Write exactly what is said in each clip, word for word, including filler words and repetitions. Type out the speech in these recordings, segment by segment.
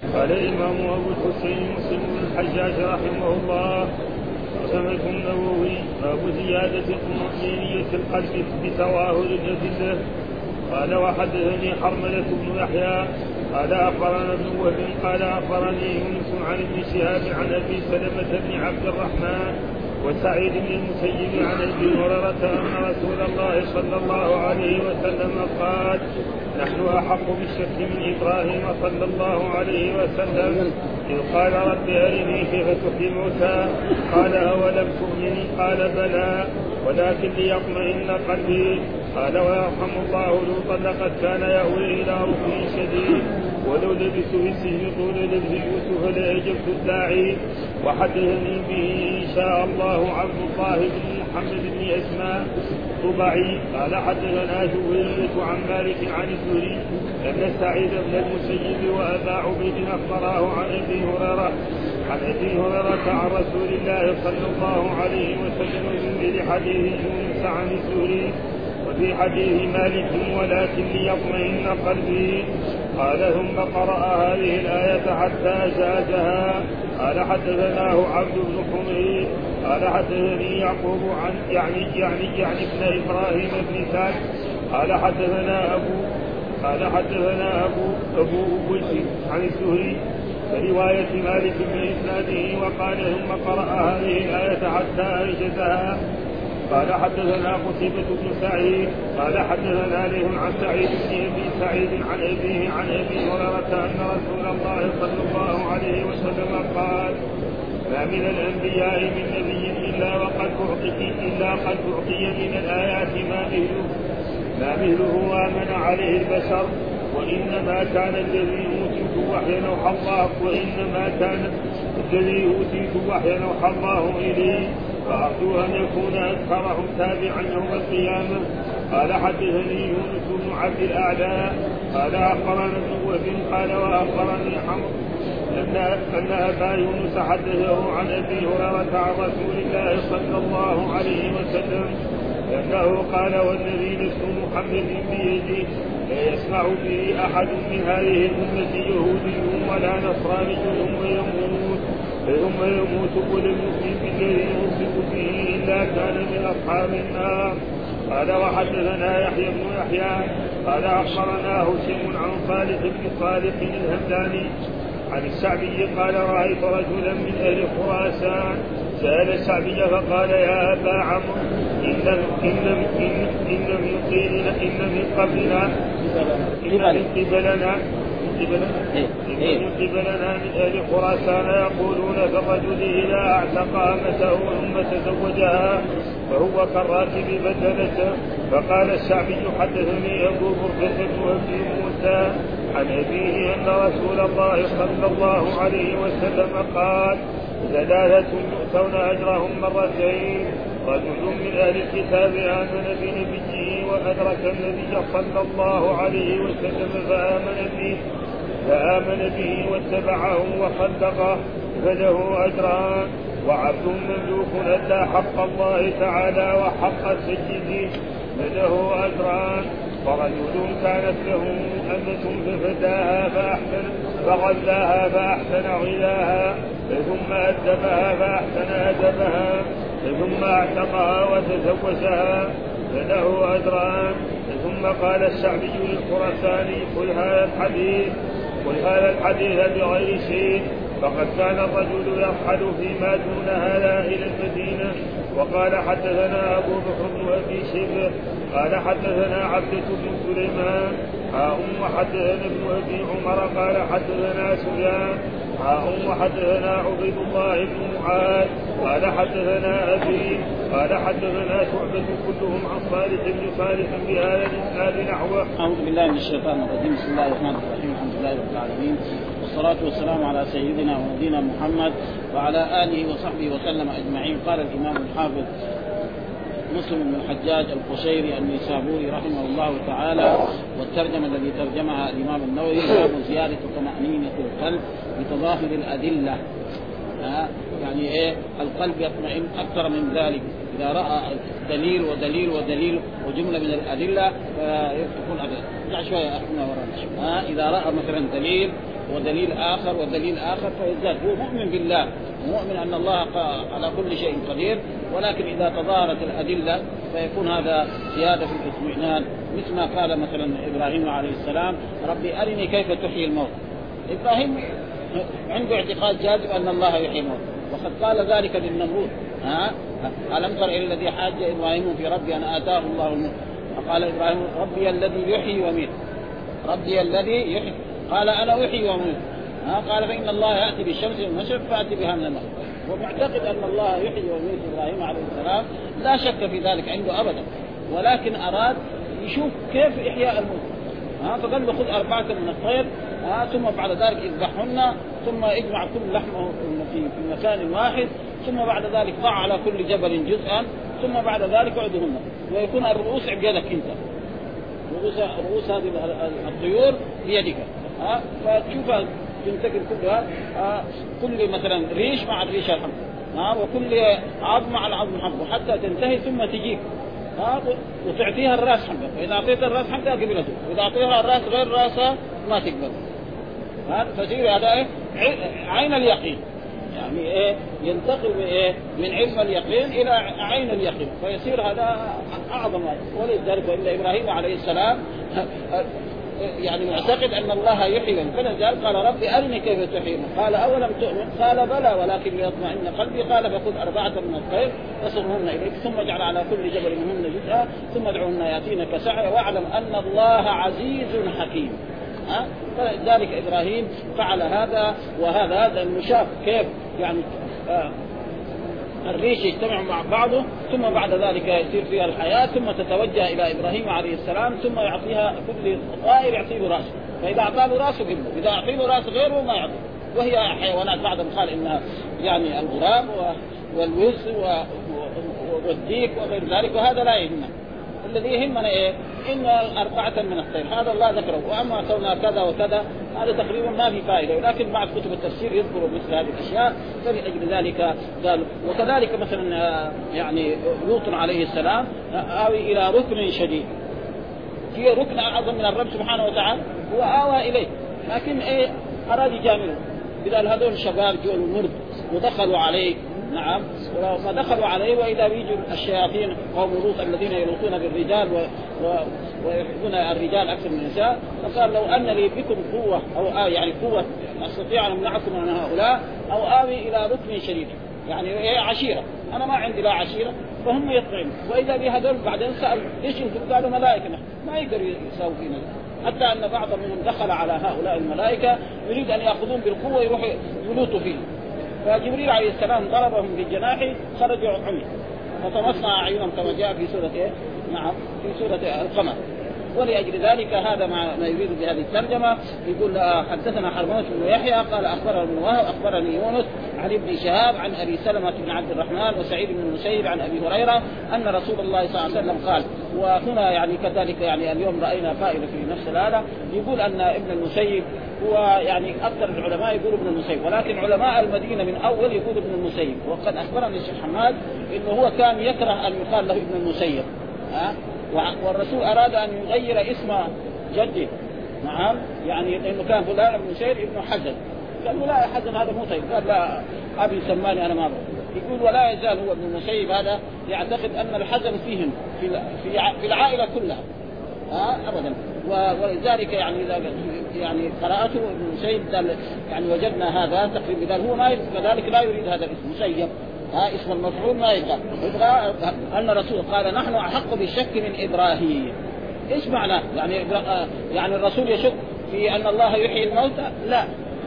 قال الإمام أبو الحسين مسلم بن الحجاج رحمه الله سمعت النووي باب زيادة طمأنينة القلب بتظاهر الأدلة. قال وحدثني حرملة بن يحيى قال أخبرنا ابن وهب قال أخبرني يونس عن ابن شهاب عن أبي سلمة بن عبد الرحمن وسعيد بن المسيب عن ابي هريرة أن رسول الله صلى الله عليه وسلم قال نحن أحق بالشك من إبراهيم صلى الله عليه وسلم إذ قال رب أرني كيف تحيي الموتى قال أولم تؤمن قال بلى ولكن ليطمئن قلبي قال ويرحم الله لوطا لقد كان يأوي إلى ركن شديد ولو لبثت في السجن طول لبث يوسف لأجبت الداعي. وحدثني به إن شاء الله عبد الله بن محمد بن أسماء طبعي قال حدثنا جويرية عن مالك عن الزهري أن سعيد بن المسيب وأبا عبيد أخبراه عن أبي هريرة عن أبي هريرة عن رسول الله صلى الله عليه وسلم من حديث يونس عن الزهري وفي حديث مالك ولكن ليطمئن قلبي. قال ثم قرأ هذه الآية حتى جازها. قال حدثناه عبد بن حميد قال حدثني يعقوب عن يعني يعني يعني ابن إبراهيم بن سعد قال حدثنا أبو قال حدثنا أبو أبو أبي عن الزهري برواية مالك من إسناده وقال ثم قرأ هذه الآية حتى أنجزها. قال حدثنا قتيبة بن سعيد قال حدثنا لهم عن سعيد بن أبي سعيد عن أبيه عن أبي هريرة أن رسول الله صلى الله عليه وسلم قال ما من الأنبياء من نبي إلا وقد أعطي إلا قد أعطي من الآيات ما مثله ما مثله آمن عليه البشر وإنما كان الذي أوتيت وحيا أوحى الله وإنما كان الذي أوتيت وحيا أوحى الله إليه فأرجو أن يكون أكثرهم تابعا يوم القيامة. قال حدثني يونس بن عبد الأعلى قال أخبرنا ابن وهب قال وأخبرني حمد أن أبا يونس حدثه عن أبي هريرة عن رسول الله صلى الله عليه وسلم أنه قال والذي نفس محمد بيده لا يسمع به أحد من هذه الأمة يهودي ولا نصراني ثم يموت ثم يموت ولم يؤمن بالذي يرسل به إلا كان من أصحاب النار. قال وحدثنا يحيى بن يحيى قال أخبرنا هشيم عن صالح بن صالح الهمداني عن الشعبي قال رأيت رجلا من أهل خراسان سأل الشعبي فقال يا أبا عمرو إن إن إن إن من قيلنا إن من قبلنا إن من قبلنا إن من قبلنا من أهل خراسان يقولون كالرجل إذا أعتق أمته ثم تزوجها فهو كالراكب بدنته. فقال الشعبي حدثني أبو بردة وأبي موسى عن أبيه أن رسول الله صلى الله عليه وسلم قال ثلاثة يؤتون أجرهم مرتين رجل من أهل الكتاب آمن بنبيه وأدرك النبي صلى الله عليه وسلم فآمن به فآمن به واتبعه وصدقه فله أجران وعبد مملوك أدى حق الله تعالى وحق سيده فله أجران ورجل كانت له أمة ففداها فأحسن فغلاها فأحسن غلاها ثم أدبها فأحسن أدبها ثم أعتقها وتزوجها فله أجران. ثم قال الشعبي للخرساني قل هذا الحديث قل هذا الحديث بغير شيء فقد كان الرجل يرحل فيما دون هذا إلى المدينة. وقال حدثنا أبو بكر بن أبي شيبة قال حدثنا عبدة بن سليمان ها وحدثنا ابن أبي عمر قال حدثنا سفيان ها وحدثنا عبيد الله بن معاذ قال حدثنا أبي قال حدثنا شعبة كلهم عن صالح بن صالح بهذا الإسناد نحوه. أعوذ بالله من الشيطان الرجيم. بسم الله الرحمن الرحيم. الحمد لله رب العالمين والصلاة والسلام على سيدنا ونبينا محمد وعلى آله وصحبه وسلم أجمعين. قال الإمام الحافظ مسلم بن الحجاج القشيري النيسابوري رحمه الله تعالى والترجمة الذي ترجمها الإمام النووي باب زيادة طمأنينة القلب بتظاهر الأدلة. يعني إيه القلب يطمئن أكثر من ذلك إذا رأى دليل ودليل ودليل وجملة من الأدلة يكون أدلة. لا شوية أخذنا ورانا. إذا رأى مثلا دليل ودليل آخر ودليل آخر فيزداد. هو مؤمن بالله ومؤمن أن الله على كل شيء قدير، ولكن إذا تظاهرت الأدلة فيكون هذا زيادة في الاطمئنان، مثل ما قال مثلا إبراهيم عليه السلام ربي أرني كيف تحيي الموت. إبراهيم عنده اعتقاد جازم أن الله يحيي الموت، وقد قال ذلك للنمرود ها ألم تر إلى الذي حاج إبراهيم في ربي أن آتاه الله الملك فقال إبراهيم ربي الذي يحيي ويميت ربي الذي يحيي قال أنا أحيي وأميت قال فإن الله يأتي بالشمس من المشرق فأتي بها من المغرب. ومعتقد أن الله يحيي ويميت إبراهيم عليه السلام لا شك في ذلك عنده أبدا، ولكن أراد يشوف كيف إحياء الموت ها فقال له خذ أربعة من الطير ها ثم بعد ذلك اذبحهن ثم اجمع كل لحمه في مكان واحد ثم بعد ذلك ضع على كل جبل جزءا ثم بعد ذلك اعدهن ويكون الرؤوس بيدك انت، رؤوس رؤوس هذه الطيور بيدك ها فتشوفها تنتقل كلها ها كل مثلا ريش مع الريش الحمد ها وكل عظم مع العظم حقه حتى تنتهي ثم تجيك ها وتعطيها الراس حقه، وإذا أعطيتها الراس حقها قبلته، وإذا أعطيها الراس غير راسها ما تقبل. ها فصير هذا إيه؟ عين اليقين، يعني إيه ينتقل من إيه من علم اليقين إلى عين اليقين فيصير هذا أعظم. ولذلك إلا إبراهيم عليه السلام يعني معتقد أن الله يحيي، فلذلك قال ربي أرني كيف تحيي قال أولم تؤمن قال بلى ولكن ليطمئن قلبي قال فخذ أربعة من الطير فصرهن إليك ثم اجعل على كل جبل منهن جزءا ثم ادعوهن يأتينك سعيا واعلم أن الله عزيز حكيم. ها فلذلك إبراهيم فعل هذا وهذا هذا المشاف كيف يعني آه الريش يجتمع مع بعضه ثم بعد ذلك يصير فيها الحياة ثم تتوجه إلى إبراهيم عليه السلام ثم يعطيها كل طائر يعطيه رأسه، فإذا أعطاه رأسه قبله، إذا أعطيه رأس غيره ما يعطيه. وهي حيوانات بعضهم قال إنها يعني الغراب والوز والديك وغير ذلك، وهذا لا يهمنا. الذي يهمنا إيه إن أربعة من الطير هذا الله ذكره، وأما كونها كذا وكذا هذا تقريبا ما في فائدة، ولكن بعض كتب التفسير يذكروا مثل هذه الأشياء فلأجل ذلك قال. وكذلك مثلا يعني لوط عليه السلام آوي إلى ركن شديد، في ركن أعظم من الرب سبحانه وتعالى هو آوى إليه، لكن إيه أراد يجامله بدل هذول الشباب جو المرد ودخلوا عليه. نعم ولما دخلوا عليه وإذا بيجوا الشياطين قوم لوط الذين يلوطون بالرجال و... و... ويحبون الرجال أكثر من النساء، فقال لو أن لي بكم قوة أو آه يعني قوة أستطيع أن أمنعكم من هؤلاء أو آوي إلى ركن شديد، يعني إيه عشيرة أنا ما عندي لا عشيرة فهم يطعمون. وإذا بهذول بعدين سأل ليش أنتم؟ قالوا ملائكة ما يقدروا يساووا فينا، حتى أن بعض منهم دخل على هؤلاء الملائكة يريد أن يأخذون بالقوة يروحوا يلوطوا فيه، فجبريل عليه السلام ضربهم بالجناح خرجوا عمي فطمسنا أعينهم كما جاء في سورة إيه؟ نعم في سورة القمر. ولأجل ذلك هذا ما يريد بهذه الترجمة. يقول حدثنا حرملة بن يحيى قال أخبرنا ابن وهب أخبرني يونس عن ابن شهاب عن أبي سلمة بن عبد الرحمن وسعيد بن المسيب عن أبي هريرة أن رسول الله صلى الله عليه وسلم قال. وهنا يعني كذلك يعني اليوم رأينا فائدة في نفس هذا، يقول أن ابن المسيب هو يعني أكثر العلماء يقول ابن المسيب، ولكن علماء المدينة من أول يقول ابن المسيب. وقد أخبرني الشيخ حماد إنه هو كان يكره أن يقال له ابن المسيب ها، والرسول أراد أن يغير اسم جده. نعم يعني لأنه كان فلان ابن سير ابن حزن، قال لا حزن هذا مو طيب، قال لا أبي سماني أنا ما أبغى. يقول ولا يزال هو ابن المسيب هذا يعتقد أن الحزن فيهم في في العائلة كلها ها أبدا. ولذلك يعني يعني قراءته ابن المسيب يعني وجدنا هذا تقريبا قال هو ما كذلك لا يريد هذا الاسم مسيب ها اسم المفعول ما يبغى يبغى أن الرسول قال نحن أحق بالشك من إبراهيم. إيش معناه؟ يعني يعني الرسول يشك في أن الله يحيي الموتى؟ لا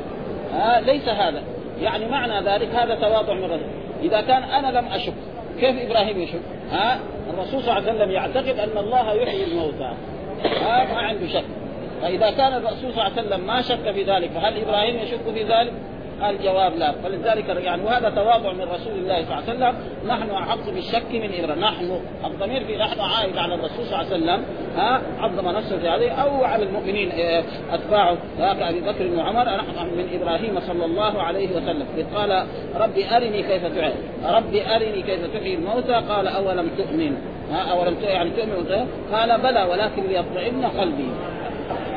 ها ليس هذا، يعني معنى ذلك هذا تواضع من الرسول. إذا كان أنا لم أشك كيف إبراهيم يشك؟ ها الرسول صلى الله عليه وسلم يعتقد أن الله يحيي الموتى ها ما عنده شك. فإذا كان الرسول صلى الله عليه وسلم ما شك في ذلك فهل إبراهيم يشك في ذلك؟ الجواب لا. فلذلك يعني وهذا تواضع من رسول الله صلى الله عليه وسلم. نحن أحق بالشك من إبراهيم، نحن الضمير في نحن عائد على الرسول صلى الله عليه وسلم ها عظم نفسه في هذه أو على المؤمنين أتباعه كأبي بكر وعمر. نحن من إبراهيم صلى الله عليه وسلم إذ قال ربي أرني كيف تحيي ربي أرني كيف تحيي الموتى قال أولم تؤمن ها أولم يعني تؤمن قال بلى ولكن ليطمئن قلبي.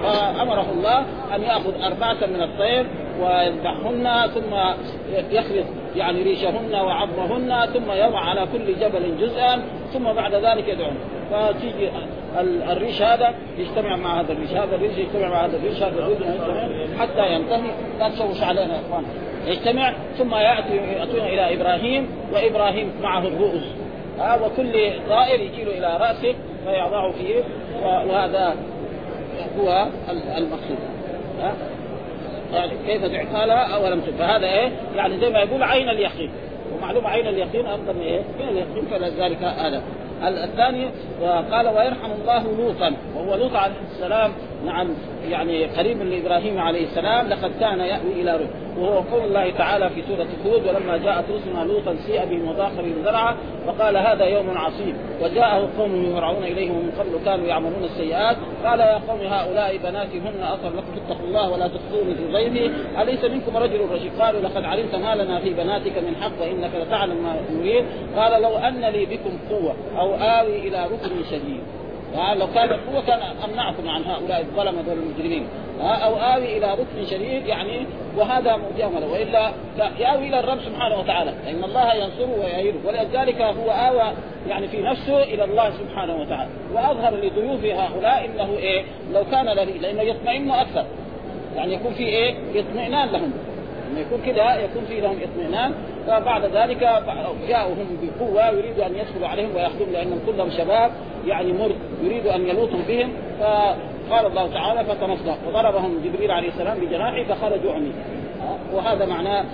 فأمره الله أن يأخذ أربعة من الطير ويذبحهن ثم يخلط يعني ريشهن وعظمهن ثم يضع على كل جبل جزءا ثم بعد ذلك يدعون. فتيجي الريش هذا يجتمع مع هذا الريش، هذا الريش يجتمع مع هذا الريش، هذا الريش حتى ينتهي. لا تشوش علينا يا اخوان. يجتمع ثم يأتي يأتون إلى إبراهيم وإبراهيم معه الرؤوس، ها وكل طائر يجيله إلى رأسه فيضعه فيه، وهذا هو المقصود. ها يعني كيف تعقلها أولم تب، فهذا إيه يعني زي ما يقول عين اليقين، ومعلومة عين اليقين أفضل من إيه من اليقين، فلذلك هذا. الثاني قال ويرحم الله لوطا، وهو لوط عليه السلام نعم يعني قريب لإبراهيم عليه السلام، لقد كان يأوي إلى رب، وهو قول الله تعالى في سورة هود ولما جاءت رسلنا لوطا سيء بهم وضاق بهم ذرعا وقال هذا يوم عصيب وجاءه قوم يهرعون إليه ومن قبل كانوا يعملون السيئات قال يا قوم هؤلاء بناتي هن أطهر لكم فاتقوا الله ولا تخزوني في ضيفي أليس منكم رجل رشيد قالوا لقد علمت ما لنا في بناتك من حق وإنك لتعلم ما نريد قال لو أن لي بكم قوة أو آوي إلى ركن شديد، يعني لو كان القوة كان أمنعكم عن هؤلاء الظلمة والمجرمين، أو آوي إلى ركن شديد يعني وهذا مجاملة، وإلا يأوي إلى الرب سبحانه وتعالى إن الله ينصره ويعينه، ولذلك هو آوى يعني في نفسه إلى الله سبحانه وتعالى، وأظهر لضيوف هؤلاء إنه إيه لو كان لذي لأنه يطمئن أكثر، يعني يكون في إيه اطمئنان لهم، لما يكون كده يكون في لهم اطمئنان. فبعد ذلك جاءهم بقوة يريد أن يدخلوا عليهم ويأخذهم لأنهم كلهم شباب يعني مرد يريد أن يلوطوا بهم، فقال الله تعالى فتنصدق وضربهم جبريل عليه السلام بجناحه فخرجوا عمي، وهذا معناه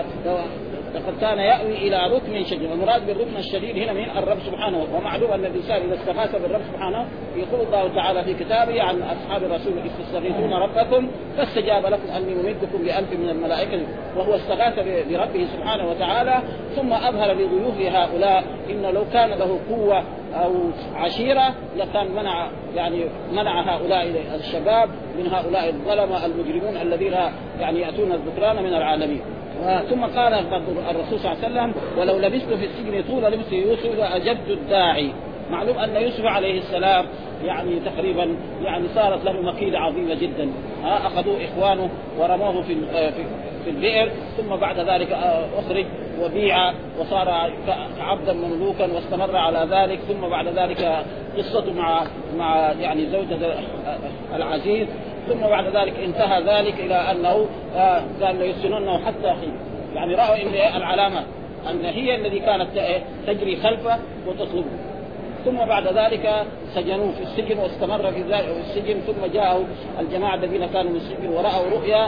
لقد كان يأوي إلى ركن شديد، والمراد بالركن الشديد هنا من الرب سبحانه. ومعلوم أن الإنسان إذا استغاث بالرب سبحانه يقول الله تعالى في كتابه عن أصحاب الرسول إذ تستغيثون ربكم فاستجاب لكم أني ممدكم بألف من الملائكة، وهو استغاث بربه سبحانه وتعالى ثم أظهر لضيوف هؤلاء إنه لو كان له قوة أو عشيرة لكان منع يعني منع هؤلاء الشباب من هؤلاء الظلمة المجرمون الذين يعني يأتون الذكران من العالمين. ثم قال الرسول صلى الله عليه وسلم ولو لبثت في السجن طول لبث يوسف لأجبت الداعي. معلوم أن يوسف عليه السلام يعني تقريبا يعني صارت له مكيدة عظيمة جدا، أخذوه إخوانه ورموه في في البئر، ثم بعد ذلك أخرج وبيع وصار عبدا مملوكا واستمر على ذلك، ثم بعد ذلك قصته مع مع يعني زوجة العزيز، ثم بعد ذلك انتهى ذلك إلى أنه قال يسجنونه حتى حين، يعني رأوا إن العلامة أن هي الذي كانت تجري خلفه وتطلبه، ثم بعد ذلك سجنوه في السجن واستمر في ذلك السجن، ثم جاءوا الجماعة الذين كانوا من السجن ورأوا رؤيا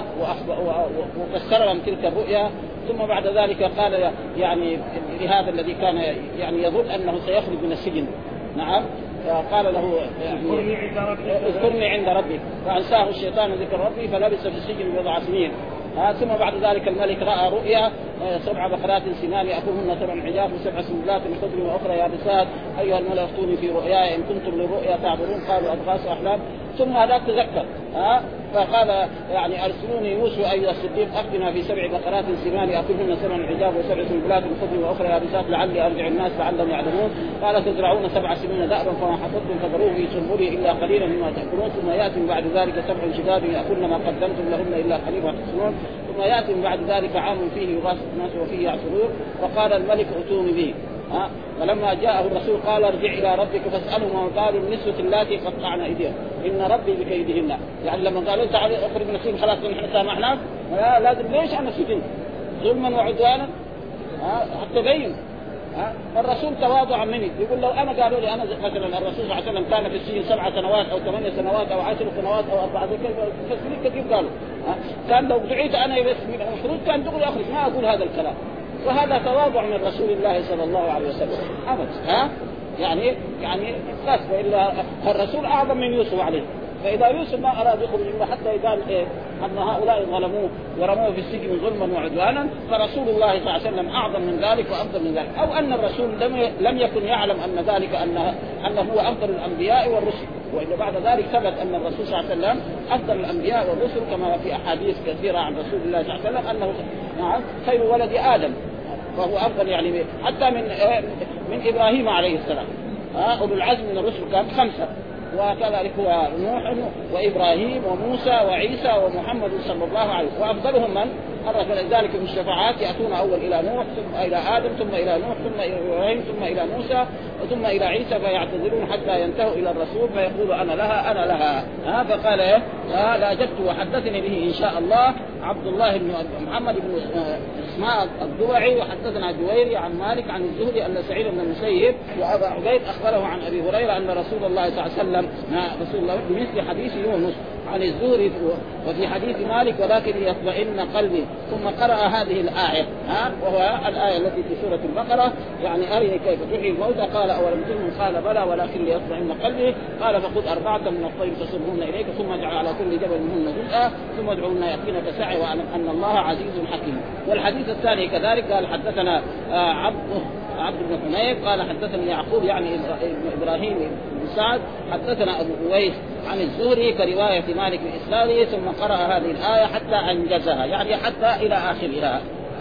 وفسرهم تلك الرؤيا، ثم بعد ذلك قال يعني لهذا الذي كان يعني يظن أنه سيخرج من السجن نعم قال له اذكرني عند ربك فأنساه الشيطان ذكر ربي فلبث في السجن بضع سنين. آه ثم بعد ذلك الملك رأى رؤيا آه سبع بقرات سمان يأكلهن سبع عجاف وسبع سنبلات خضر وأخرى يابسات أيها الملأ افتوني في رؤياي إن كنتم للرؤيا تعبرون قالوا أضغاث أحلام. ثم هذاك تذكر آه فقال يعني أرسلوني يوسف أيها الصديق أفتنا في سبع بقرات سمان يأكلهن سبع عجاف وسبع سنبلات خضر وأخرى يابسات لعلي أرجع الناس لعلهم يعلمون قال تزرعون سبع سنين دأبا فما حصدتم فذروه في سنبله إلا قليلا مما تأكلون ثم يأتي من بعد ذلك سبع شداد يأكلن ما قدمتم لهن إلا قليلا تحصنون ثم يأتي من بعد ذلك عام فيه يغاث الناس وفيه يعصرون وقال الملك ائتوني به. ها فلما جاءه الرسول قال ارجع إلى ربك فاسأله ما قالوا النسوة اللاتي قطعن أيديهم إن ربي بكيدهن. يعني لما قالوا تعال اخرج من السجن خلاص نحن سامحناك لا لازم ليش عن السجن ظلما وعدوانا حتى بين. الرسول تواضع مني يقول لو أنا قالوا لي أنا مثلا الرسول صلى الله عليه وسلم كان في السجن سبع سنوات أو ثمانية سنوات أو عشر سنوات أو أربعة كثير كثير قالوا كان لو دعيت أنا بس من المفروض كان دغري أخرج ما أقول هذا الكلام. وهذا تواضع من رسول الله صلى الله عليه وسلم أبد ها يعني يعني بس وإلا الرسول أعظم من يوسف عليه. فإذا يوسف ما أراد يخرج منه حتى قال إيه أن هؤلاء ظلموه ورموه في السجن ظلما وعدوانا فرسول الله صلى الله عليه وسلم أعظم من ذلك وأفضل من ذلك. أو أن الرسول لم لم يكن يعلم أن ذلك أنه أنه هو أفضل الأنبياء والرسل، وإلا بعد ذلك ثبت أن الرسول صلى الله عليه وسلم أفضل الأنبياء والرسل كما في أحاديث كثيرة عن رسول الله صلى الله عليه وسلم أنه نعم خير ولد آدم وهو أفضل يعني حتى من من إبراهيم عليه السلام. أولو العزم من الرسل كان خمسة وكذلك هو نوح وإبراهيم وموسى وعيسى ومحمد صلى الله عليه وسلم، وأفضلهم من أرى ذلك في الشفاعات يأتون أول إلى نوح ثم إلى آدم ثم إلى نوح ثم إلى إبراهيم ثم إلى موسى ثم إلى عيسى، فيعتذرون حتى ينتهوا إلى الرسول فيقول أنا لها أنا لها. ها فقال إيه لا أجبت وحدثني به إن شاء الله عبد الله بن محمد بن اسماء الضبعي، وحدثنا جويري عن مالك عن الزهري أن سعيد بن المسيب وأبا عبيد أخبره عن أبي هريرة أن رسول الله صلى الله عليه وسلم رسول الله بمثل حديث يونس عن الزهري وفي حديث مالك ولكن يطمئن قلبي، ثم قرأ هذه الآية ها وهو الآية التي في سورة البقرة يعني أرني كيف تحيي الموتى قال أولم تؤمن قال بلى ولكن ليطمئن قلبي قال فخذ أربعة من الطير فصرهن إليك ثم اجعل على كل جبل منهن جزءا ثم ادعوهن يأتينك سعي وأعلم أن الله عزيز حكيم. والحديث الثاني كذلك قال حدثنا عبد عبد بن حنيف قال حدثنا يعقوب يعني إبراهيم بن سعد حدثنا أبو أويس عن الزهري كرواية مالك الإسلامي ثم قرأ هذه الآية حتى أنجزها يعني حتى إلى آخرها.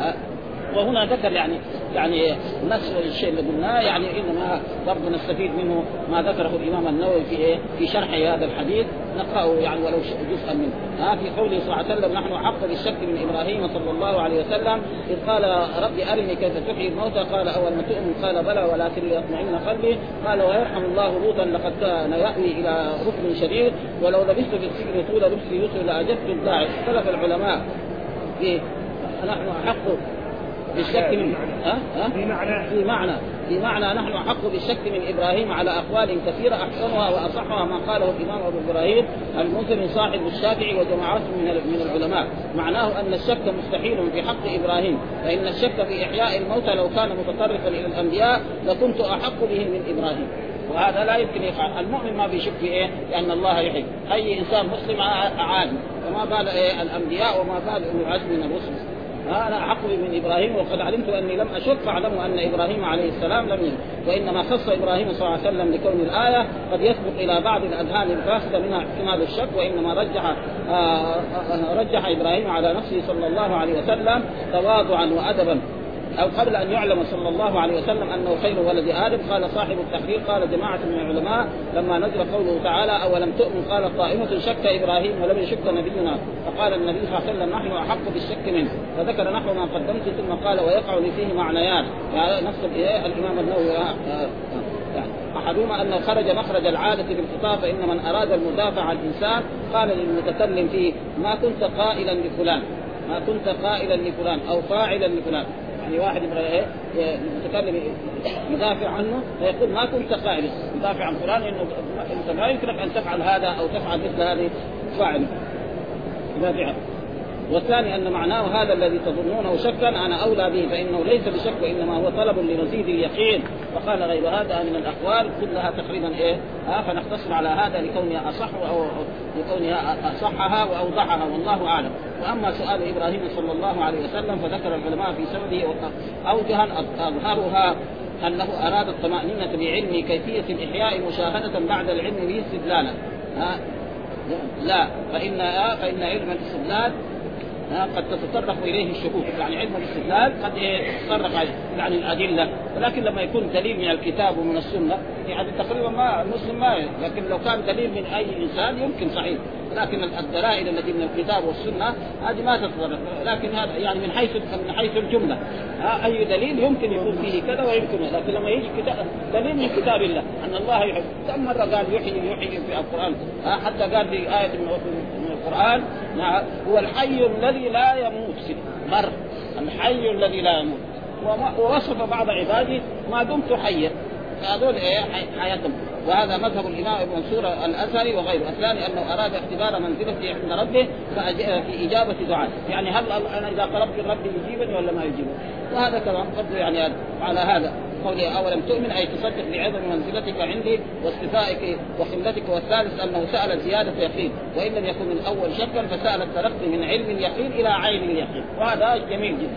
وهنا ذكر يعني يعني نفس الشيء اللي قلناه يعني انما برضه نستفيد منه ما ذكره الامام النووي في ايه في شرح هذا الحديث نقراه يعني ولو جزءا منه. ها في قوله صلى الله عليه وسلم نحن حق بالشك من ابراهيم صلى الله عليه وسلم اذ قال ربي ارني كيف تحيي الموتى قال اول ما تؤمن قال بلى ولكن ليطمئن قلبي قال ويرحم الله لوطا لقد كان يأوي الى ركن شديد ولو لبثت في السجن طول لبث يوسف لاجبت الداعي. اختلف العلماء في نحن حق بالشك من ها ها في معنى في معنى في معنى نحن أحق بالشك من إبراهيم على أقوال كثيرة أحسنها وأصحها ما قاله الإمام أبو إبراهيم المنذري صاحب الشافعي وجماعات من من العلماء. معناه أن الشك مستحيل في حق إبراهيم، فإن الشك في إحياء الموتى لو كان متطرفا إلى الأنبياء لكنت أحق به من إبراهيم، وهذا لا يمكن يقع. المؤمن ما بيشك في إيه لأن الله يحب أي إنسان مسلم عادي، فما بال إيه الأنبياء وما بال أولو العزم من الرسل. أنا أحق من إبراهيم وقد علمت أني لم أشك فاعلموا أن إبراهيم عليه السلام لم يشك. وإنما خص إبراهيم صلى الله عليه وسلم لكون الآية قد يسبق إلى بعض الأذهان الفاسدة منها احتمال الشك، وإنما رجح آه رجح إبراهيم على نفسه صلى الله عليه وسلم تواضعا وأدبا أو قبل أن يعلم صلى الله عليه وسلم أنه خير ولد آدم. قال صاحب التحرير قال جماعة من العلماء لما نزل قوله تعالى أولم تؤمن قال طائفة شك إبراهيم ولم يشك نبينا، فقال النبي صلى الله عليه وسلم نحن أحق بالشك منه، فذكر نحو ما قدمت ثم قال ويقع فيه معنيان يعني نص الإمام النووي يعني أحدهما أنه خرج مخرج العادة بالخطاب، فإن من أراد المدافع عن الإنسان قال للمتكلم فيه ما كنت قائلا لفلان ما كنت قائلا لفلان أو فاعلا لفلان، يعني واحد المتكلم يدافع عنه فيقول ما كنت قائلا يدافع عن فلان انه انت ما يمكنك ان تفعل هذا او تفعل مثل هذه فاعل يدافع. والثاني ان معناه هذا الذي تظنونه شكا انا اولى به فانه ليس بشك وانما هو طلب لمزيد اليقين. فقال غير هذا من الاقوال كلها تقريبا ايه ها فنختصر على هذا لكونها اصح او لكونها اصحها واوضحها والله اعلم. واما سؤال ابراهيم صلى الله عليه وسلم فذكر العلماء في سببه اوجها اظهرها انه اراد الطمأنينة بعلم كيفية الاحياء مشاهدة بعد العلم به استدلالا. لا فإن فإن علم الاستدلال قد تتطرق إليه الشكوك، يعني علم الاستدلال قد يتطرق يعني الأدلة، ولكن لما يكون دليل من الكتاب ومن السنة يعني تقريبا ما المسلم ما، لكن لو كان دليل من أي إنسان يمكن صحيح، لكن الدلائل التي من الكتاب والسنة هذه ما تتطرق. لكن هذا يعني من حيث من حيث الجملة أي دليل يمكن يكون فيه كذا ويمكن، لكن لما يجي كتاب دليل من كتاب الله أن الله يحب، كم مرة قال يحيي يحيي في القرآن، حتى قال في آية من القرآن هو الحي الذي لا يموت مر الحي الذي لا يموت، ووصف بعض عباده ما دمت حيا، فهذول ايه حياتهم. وهذا مذهب الامام ابن منصور الازهري وغيره. الثاني انه اراد اختبار منزلته عند ربه في اجابه دعاء، يعني هل انا اذا طلبت ربي يجيبني ولا ما يجيبني، وهذا كلام قد يعني على هذا قولي أولم تؤمن أي تصدق بعظم منزلتك عندي واستفائك وخلتك. والثالث أنه سأل زيادة يقين، وإن لم يكن من أول شكا فسأل الترقي من علم اليقين إلى عين اليقين، وهذا جميل جدا.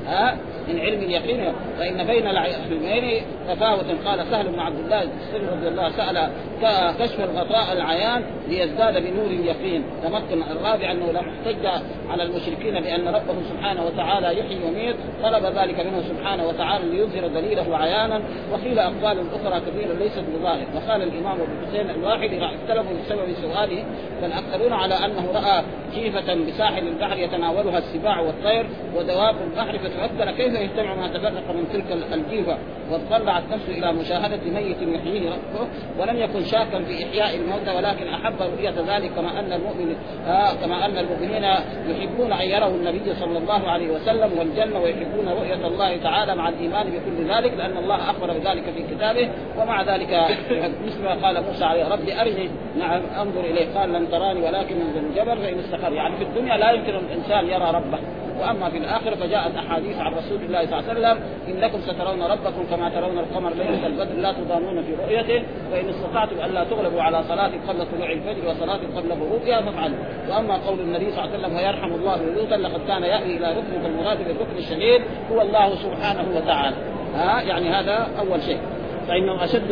ها من علم اليقين، فإن بين العلمين تفاوتا. قال سهل بن عبد الله السلمي رضي الله سأل كشف الغطاء العيان ليزداد بنور اليقين تمكن. الرابع أنه لم احتج على المشركين بأن ربه سبحانه وتعالى يحيي ويميت، طلب ذلك منه سبحانه وتعالى ليظهر دليله عيانا. وقيل أقوال أخرى كثيرة ليست بظاهر. وقال الإمام أبو الحسين الواحد اختلفوا بسبب سؤاله، فالأكثرون على أنه رأى جيفة بساحل البحر يتناولها السباع والطير ودواب البحر، فتفكر كيف يجتمع ما تفرق من تلك الجيفة، واطلعت نفسه إلى مشاهدة ميت يحييه ربه، ولم يكن شاكا في إحياء الموتى، ولكن أحب رؤية ذلك كما أن المؤمن آه كما أن المؤمنين يحبون أن يروا النبي صلى الله عليه وسلم والجنة، ويحبون رؤية الله تعالى مع الإيمان بكل ذلك، لأن الله أخبر بذلك في كتابه. ومع ذلك مثل ما قال موسى عليه ربي أرني نعم أنظر إليه، قال لن تراني ولكن انظر الجبل فإن استقر. يعني في الدنيا لا يمكن الإنسان يرى ربه، وأما في الآخرة فجاءت أحاديث عن رسول الله صلى الله عليه وسلم إنكم سترون ربكم كما ترون القمر ليلة البدر لا تضامون في رؤيته، فإن استطعتم ألا تغلبوا على صلاة قبل طلوع الفجر وصلاة قبل غروبها فافعلوا. وأما قول النبي صلى الله عليه وسلم ويرحم الله لوطا لقد كان يأوي إلى ركن، فالمراد بالركن الشديد هو الله سبحانه وتعالى. ها يعني هذا أول شيء، فإنه أشد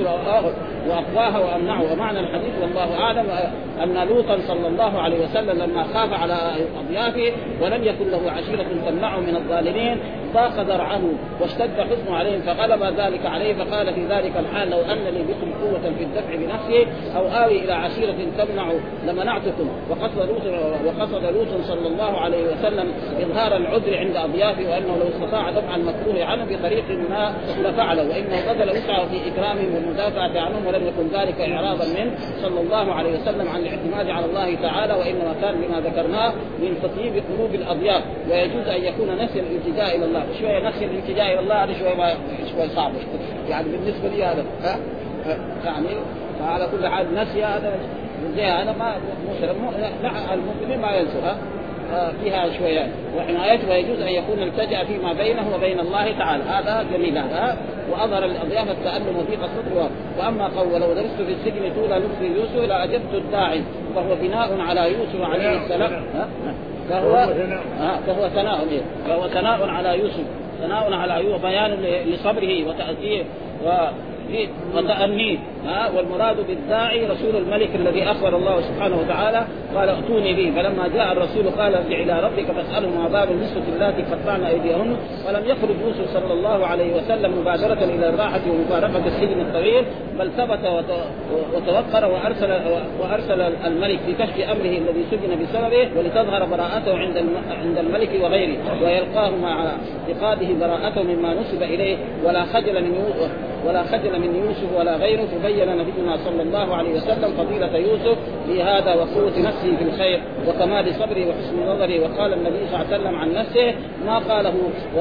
وأقواها وأمنعه. ومعنى الحديث والله أعلم أن لوطا صلى الله عليه وسلم لما خاف على أضيافه ولم يكن له عشيرة تمنعه من الظالمين ضاق ذرعه واشتد حزنه عليهم، فغلب ذلك عليه، فقال في ذلك الحال لو أن لي بكم قوة في الدفع بنفسي أو آوي إلى عشيرة تمنع لمنعتكم. وقصد لوط وقصد لوط صلى الله عليه وسلم إظهار العذر عند أضيافه، وأنه لو استطاع دفع المكروه عنه بطريق ما لفعله، وإنه بذل وسعه في إكرامهم والمدافعة عنهم، ولم يكن ذلك إعراضا منه صلى الله عليه وسلم عن الاعتماد على الله تعالى، وإنما كان بما ذكرناه من تطيب قلوب الأضياف. ويجوز أن يكون نسي الالتجاء إلى الله، شوية نسي الالتجاء إلى الله هذا شوية ما شوية صعب يعني بالنسبة لي هذا ها يعني فعلى كل حال نسي هذا زي هذا ما لا المؤمنين ما ينسوا فيها شوية وحمايته. ويجوز أن يكون التجأ فيما بينه وبين الله تعالى، هذا جميل هذا. وأظهر الأضياف التألم وضيق الصدر. وأما قول لو درست في السجن طول لبس يوسف لأجبت الداعي، فهو بناء على يوسف عليه السلام، فهو فهو ثناء فهو ثناء على يوسف، ثناء على يوسف، بيان لصبره وتأثيره وتأنيه. ها والمراد بالداعي رسول الملك الذي أخبر الله سبحانه وتعالى قال ائتوني به، فلما جاء الرسول قال ارجع إلى ربك فاسأله ما بال النسوة اللاتي قطعن أيديهن. ولم يخرج يوسف صلى الله عليه وسلم مبادرة إلى الراحة ومفارقة السجن الطويل، بل ثبت وتوقر وأرسل وأرسل الملك لكشف أمره الذي سجن بسببه، ولتظهر براءته عند عند الملك وغيره، ويلقاه مع اعتقاده براءته مما نسب إليه، ولا خجل من يوسف ولا خجل من يوسف ولا غيره. فبين نبينا صلى الله عليه وسلم فضيلة يوسف لهذا وقوة نفسه في الخير وكمال صبره وحسن نظره. وقال النبي صلى الله عليه وسلم عن نفسه ما قاله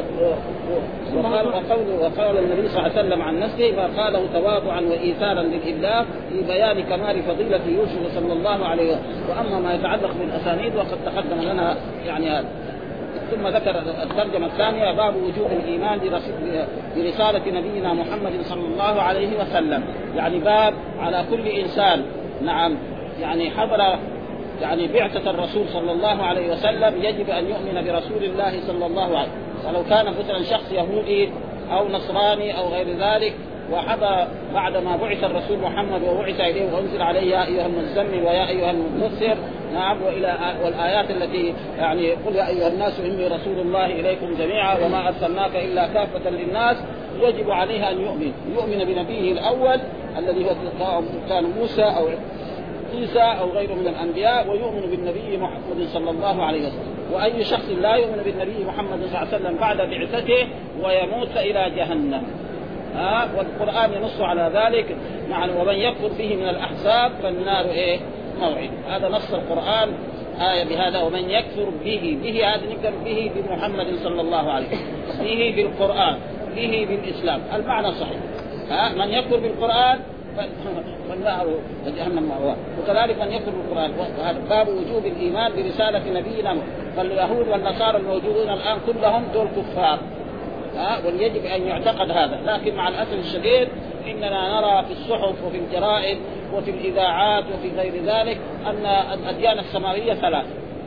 وقال وقول وقال النبي صلى الله عليه وسلم عن نفسه ما قاله تواضعا وإيثارا للإبلاغ في بيان كمال فضيلة يوسف صلى الله عليه وسلم. وأما ما يتعلق بالأسانيد وقد تقدم لنا يعني هذا. ثم ذكر الترجمة الثانية باب وجوب الإيمان برسالة نبينا محمد صلى الله عليه وسلم، يعني باب على كل إنسان نعم يعني حضر يعني بعثة الرسول صلى الله عليه وسلم يجب أن يؤمن برسول الله صلى الله عليه وسلم، ولو كان مثلا شخص يهودي أو نصراني أو غير ذلك وحضر بعد ما بعث الرسول محمد وبعث إليه وأنزل عليه يا أيها المزمل ويا أيها المدثر نعم وإلى والآيات التي يعني قل يا أيها الناس إني رسول الله إليكم جميعا وما أرسلناك إلا كافة للناس، يجب عليه أن يؤمن يؤمن بنبيه الأول الذي هو كان موسى أو عيسى أو غيره من الأنبياء، ويؤمن بالنبي محمد صلى الله عليه وسلم. وأي شخص لا يؤمن بالنبي محمد صلى الله عليه وسلم بعد بعثته ويموت إلى جهنم. ها والقرآن ينص على ذلك مع ومن يكفر به من الأحزاب فالنار إيه موعد. هذا نص القرآن آية بهذا ومن يكفر به به هذا نكر به بمحمد صلى الله عليه وسلم، به بالقرآن به بالإسلام، المعنى صحيح. ها من يكفر بالقرآن فالنار وجهنم مأواه، وكذلك من يكفر بالقرآن. وهذا باب وجوب الإيمان برسالة نبينا. فاليهود والنصارى الموجودون الآن كلهم دول كفار، ها ويجب أن يعتقد هذا. لكن مع الأسف الشديد إننا نرى في الصحف وفي الجرائد وفي الإذاعات وفي غير ذلك أن الأديان السماوية ثلاث،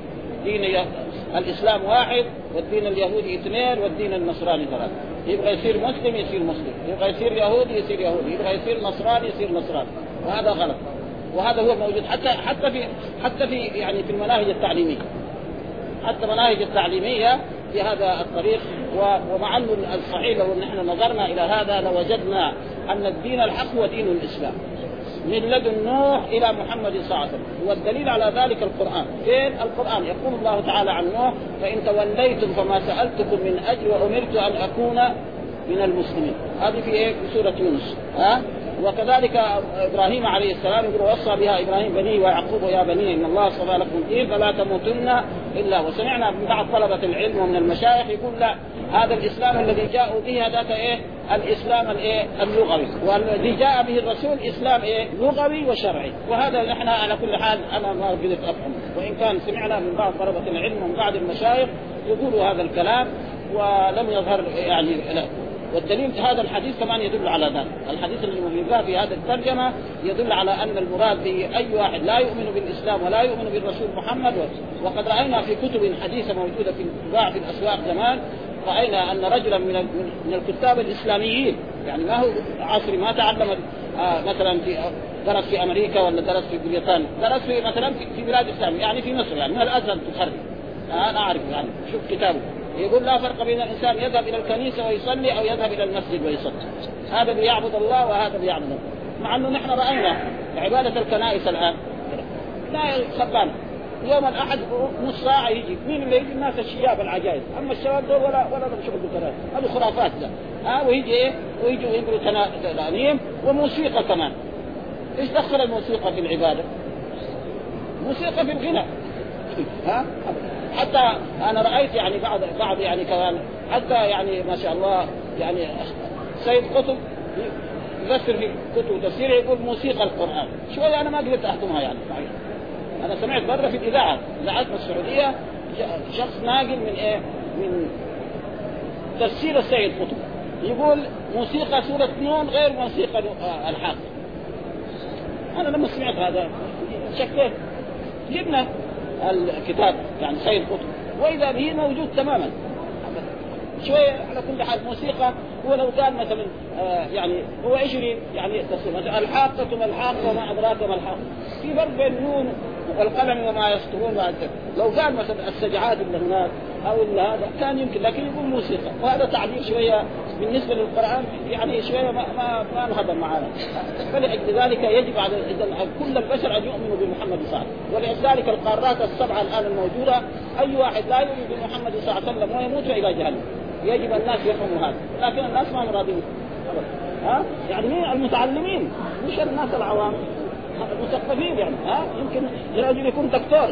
دين الإسلام واحد والدين اليهودي اثنين والدين النصراني ثلاثة. يبغى يصير مسلم يصير مسلم، يبغى يصير يهودي يصير يهودي، يبغى يصير نصراني يصير نصراني، وهذا غلط. وهذا هو موجود حتى حتى في حتى في يعني في المناهج التعليمية، حتى المناهج التعليمية في هذا الطريق. ومع أنه الصحيح لو نحن نظرنا إلى هذا لوجدنا أن الدين الحق هو دين الإسلام من لدن نوح إلى محمد صلى الله عليه وسلم. والدليل على ذلك القرآن. فين القرآن؟ يقول الله تعالى عن نوح: فإن توليتم فما سألتكم من أجر وأمرت أن أكون من المسلمين. هذه في إيه؟ في سورة يونس. ها؟ وكذلك إبراهيم عليه السلام يقول: وصى بها إبراهيم بنيه ويعقوب يا بني إن الله اصطفى لكم الدين فلا تموتن إلا. وسمعنا من بعض طلبة العلم ومن المشايخ يقول: لا، هذا الإسلام الذي جاءوا به هذاك إيه؟ الإسلام الإيه؟ اللغوي، والذي جاء به الرسول إسلام إيه؟ لغوي وشرعي. وهذا نحن على كل حال أنا ما قدرت أفهم، وإن كان سمعنا من بعض طلبة العلم ومن بعض المشايخ يقولوا هذا الكلام ولم يظهر يعني لا. والدليل هذا الحديث كمان يدل على ذلك. الحديث اللي جاء في هذا الترجمة يدل على أن المراد به أي واحد لا يؤمن بالإسلام ولا يؤمن بالرسول محمد. وقد رأينا في كتب حديثة موجودة في تباع في الأسواق زمان، رأينا أن رجلا من من الكتاب الإسلاميين، يعني ما هو عصري، ما تعلم آه مثلا في درس في أمريكا ولا درس في بريطانيا، درس في مثلا في بلاد إسلامية، يعني في مصر، يعني من الأزهر تخرج. آه أنا أعرف يعني شوف كتابه يقول: لا فرق بين الإنسان يذهب إلى الكنيسة ويصلي أو يذهب إلى المسجد ويصلي. هذا بيعبد الله وهذا بيعبد الله. مع أنه نحن رأينا عبادة الكنائس الآن لا خبان، يوم الأحد نص ساعة يجي مين اللي يجي؟ الناس الشياب العجائز، أما الشباب دول ولا ولا شغل بالكنائس، هذه خرافات ده. ها آه ويجي إيه؟ ويجوا يقولوا ترانيم وموسيقى كمان. إيش دخل الموسيقى في العبادة؟ موسيقى في الغناء. ها حتى أنا رأيت يعني بعض بعض يعني كمان حتى يعني ما شاء الله يعني سيد قطب يفسر في كتب تفسير يقول موسيقى القرآن. شوية أنا ما قدرت أحكمها يعني. أنا سمعت مرة في الإذاعة إذاعتنا السعودية شخص ناقل من إيه من تفسير السيد قطب يقول موسيقى سورة نون غير موسيقى الحاق. أنا لما سمعت هذا شكيت، جبنا الكتاب يعني سيد قطب وإذا به موجود تماما. شوية على كل حال موسيقى. هو لو قال مثلا آه يعني هو ايش يعني مثلا الحاقة ما الحاقة وما أدراك ما الحاقة، في فرق بين النون والقلم وما يسطرون. لو قال مثلا السجعات اللي هناك أو اللي هذا كان يمكن، لكن يقول موسيقى، وهذا تعبير شوية بالنسبة للقرآن يعني شوية ما ما ما انهضم معنا. فلأجل ذلك يجب على كل البشر أن يؤمنوا بمحمد صلى الله عليه وسلم. ولذلك القارات السبعة الآن الموجودة أي واحد لا يؤمن بمحمد صلى الله عليه وسلم ويموت إلى جهنم. يجب الناس يفهموا هذا، لكن الناس ما مرادين. ها يعني مين المتعلمين؟ مش الناس العوام المثقفين يعني. ها يمكن الرجل يكون دكتور.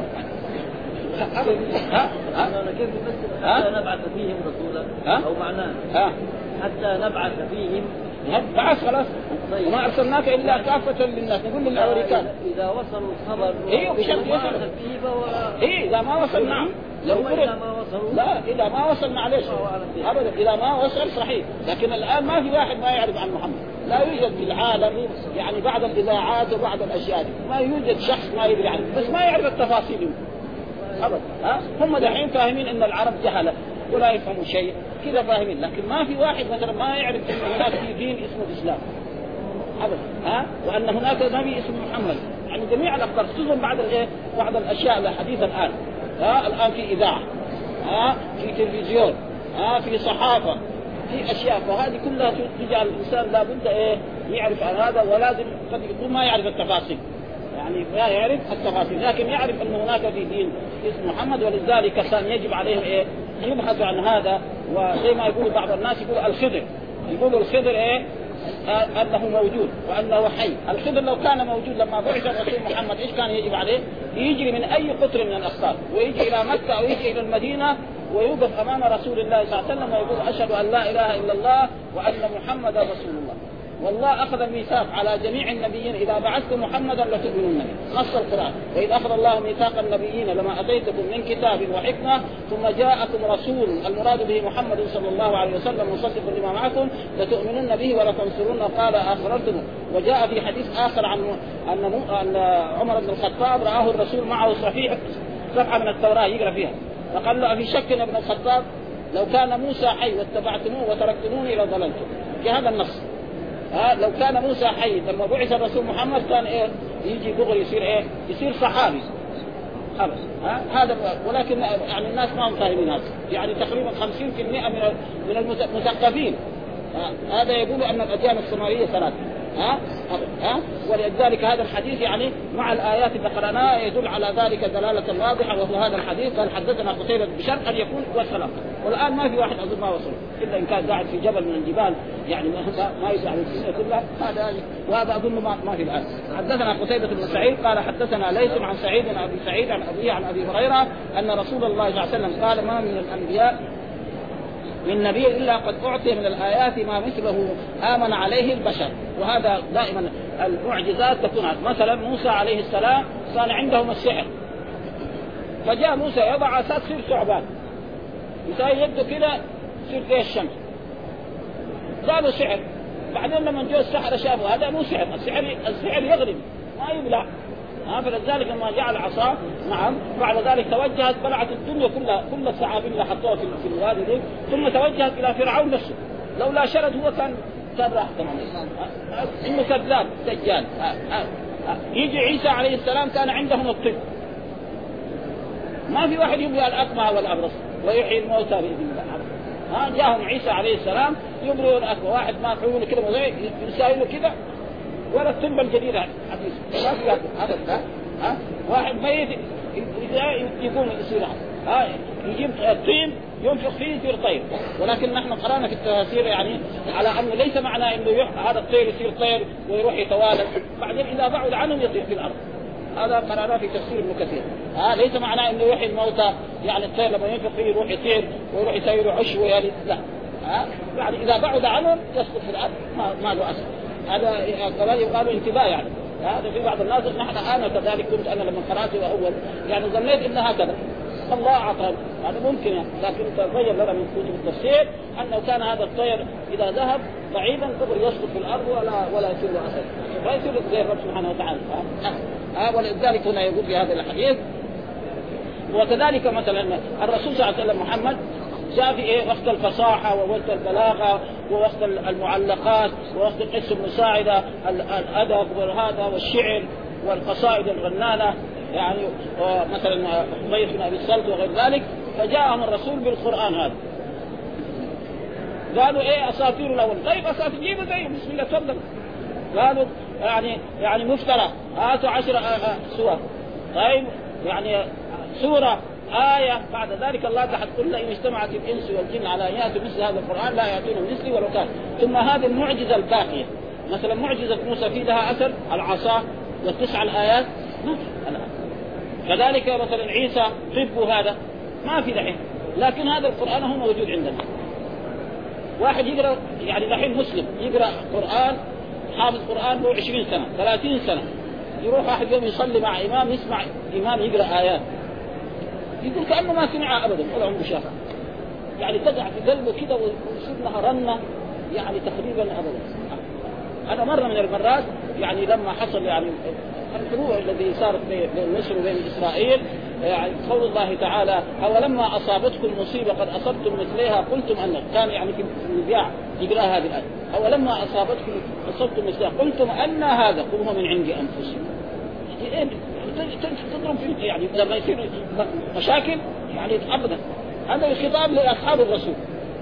ها ها أنا كيف نمثل حتى نبعث فيهم رسولا أو معناه ها حتى نبعث فيهم بعث خلاص. طيب. وما أرسلناك إلا كافة للناس. نقول للأمريكان إذا وصلوا الخبر إيه بشرط يصل فيه فهو إيه إذا ما وصل نعم. لو إذا ما وصلوا لا إذا ما وصل معلش أبدا. إذا ما وصل صحيح، لكن الآن ما في واحد ما يعرف عن محمد. لا يوجد في العالم يعني بعض الإذاعات وبعض الأشياء دي ما يوجد شخص ما يدري عنه، بس ما يعرف التفاصيل أبدا. ها هم دحين فاهمين إن العرب جهلة ولا يفهموا شيء كذا فاهمين، لكن ما في واحد مثلا ما يعرف ان هناك في دين اسمه الاسلام ابدا. ها وان هناك نبي اسمه محمد. يعني جميع الاخبار خصوصا بعد الايه بعض الاشياء الحديثه الان. ها الان في اذاعه، ها في تلفزيون، ها في صحافه، في اشياء، فهذه كلها تجعل الانسان لابد ايه يعرف عن هذا، ولازم قد يكون ما يعرف التفاصيل، يعني لا يعرف التفاصيل، لكن يعرف ان هناك في دين اسمه محمد. ولذلك كان يجب عليهم ايه يبحثوا عن هذا. وزي ما يقول بعض الناس يقول الخضر، يقولوا الخضر ايه انه موجود وانه حي. الخضر لو كان موجود لما بعث الرسول محمد ايش كان يجب عليه؟ يجري من اي قطر من الاقطار ويجي الى مكه او يجي الى المدينه ويوقف امام رسول الله صلى الله عليه وسلم ويقول اشهد ان لا اله الا الله وان محمدا رسول الله. والله أخذ الميثاق على جميع النبيين إذا بعثتم محمدا لتؤمنون به، نص القرآن: وإذ أخذ الله ميثاق النبيين لما أتيتكم من كتاب وحكمة ثم جاءكم رسول المراد به محمد صلى الله عليه وسلم مصدق لما معكم لتؤمنون به ولتنصرون قال أقررتم. وجاء في حديث آخر عن أن عمر بن الخطاب رآه الرسول معه صفيحة صفحة من التوراة يقرأ فيها. فقال له في شك ابن الخطاب لو كان موسى حي واتبعتموه وتركتموني لضللتم، في هذا النص. ها لو كان موسى حي لما بعث الرسول محمد كان إيه يجي دغري يصير إيه يصير صحابي خلاص. ها هذا ولكن يعني الناس ما هم فاهمين هذا، يعني تقريبا خمسين بالمئة من من المثقفين هذا يقولوا أن الأديان السماوية ثلاثة. ها ها ولذلك هذا الحديث يعني مع الآيات اللي قرأناها يدل على ذلك دلالة واضحة، وهو هذا الحديث قال حدثنا قتيبة بشرط أن يكون وصل، والآن ما في واحد أظن ما وصل إلا إن كان قاعد في جبل من الجبال يعني ما يسع الدنيا كلها هذا، وهذا أظن ما, ما في الآن. حدثنا قتيبة بن سعيد قال حدثنا ليث عن سعيد بن أبي سعيد عن أبيه عن أبي هريرة أن رسول الله صلى الله عليه وسلم قال ما من الأنبياء من نبي إلا قد أعطي من الآيات ما مثله آمن عليه البشر. وهذا دائما المعجزات تكون مثلا موسى عليه السلام كان عندهم السحر، فجاء موسى يضع أساس يصير ثعبان، يساوي يده كده يصير زي الشمس، قالوا سحر. بعدين لما جاء السحر شافوا هذا مو سحر، السحر السحر يغلب ما يبلع. ها فلذلك لما جعل عصا نعم بعد ذلك توجهت بلعت الدنيا كلها، كل الثعابين اللي حطوها في في الوادي دي، ثم توجهت الى فرعون نفسه. لولا شرد هو كان كان راح تماما انه كذاب دجال. يجي عيسى عليه السلام كان عندهم الطب، ما في واحد يبرئ الأكمه والأبرص ويحيي الموتى بإذن الله. ها جاءهم عيسى عليه السلام يبرئ الأكمه، واحد ما حول كده يساوي كده ولا الطب الجديد حديث ما في هذا. ها واحد ميت يقوم يصير ها يجيب الطين ينفخ فيه يصير طير، ولكن نحن قرانا في التفاسير يعني على أنه ليس معنى إنه هذا الطير يصير طير ويروح يتوالد بعدين إذا بعد عنهم يطير في الأرض. هذا قرانا في تفسير ابن كثير. ها ليس معنى إنه يحيي الموتى يعني الطير لما ينفخ فيه يروح يطير ويروح يسير عش ويالي، لا. ها يعني إذا بعد عنهم يسقط في الأرض ما ما له أثر. هذا كمان يقال انتباه يعني. هذا في بعض الناس نحن أنا كذلك كنت أنا لما قرأته أول يعني ظنيت إن هكذا الله أعطى يعني ممكن يعني. لكن تبين لنا من كتب التفسير أنه كان هذا الطير إذا ذهب بعيدا قبل يسقط في الأرض ولا ولا يصير له أثر، لا يصير زي الرب سبحانه وتعالى. ها ولذلك هنا يقول في هذا الحديث. وكذلك مثلا الرسول صلى الله عليه وسلم محمد جاء في إيه وقت الفصاحة ووقت البلاغة ووقت المعلقات ووقت القصة المساعدة الأدب وهذا والشعر والقصائد الغنانة يعني مثلا غير بن أبي الصلت وغير ذلك. فجاءهم الرسول بالقرآن هذا قالوا إيه أساطير الأول. طيب أساطير جيبوا زي بسم الله تفضل. قالوا يعني يعني مفترى هاتوا عشر سور. طيب يعني سورة آية بعد ذلك الله تحت قل إن اجتمعت الإنس والجن على أن يأتوا مثل هذا القرآن لا يأتون مثلي ولو كان. ثم هذه المعجزة الباقية مثلا معجزة موسى في لها أثر العصا والتسع الآيات ما في الآن. كذلك مثلا عيسى طب هذا ما في دحين، لكن هذا القرآن هو موجود عندنا. واحد يقرأ يعني دحين مسلم يقرأ قرآن حافظ قرآن له عشرين سنة ثلاثين سنة يروح واحد يوم يصلي مع إمام يسمع إمام يقرأ آيات يقول كأنه ما سمعها أبدا ولا عمره شافها، يعني تقع في قلبه كده ويصير لها رنة يعني تقريبا أبدا. أنا مرة من المرات يعني لما حصل يعني الفروع الذي صارت بين مصر وبين إسرائيل يعني قول الله تعالى أولما أصابتكم مصيبة قد أصبتم مثلها قلتم أن كان يعني في المذياع يقرأ هذه الآية أولما أصابتكم أصبتم مثلها قلتم أن هذا قل هو من عند أنفسهم. يعني تضرب في يعني لما يصير مشاكل يعني أبدا. هذا الخطاب لأصحاب الرسول